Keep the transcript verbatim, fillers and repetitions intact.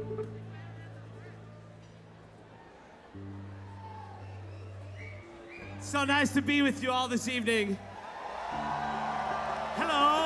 So nice to be with you all this evening. Hello.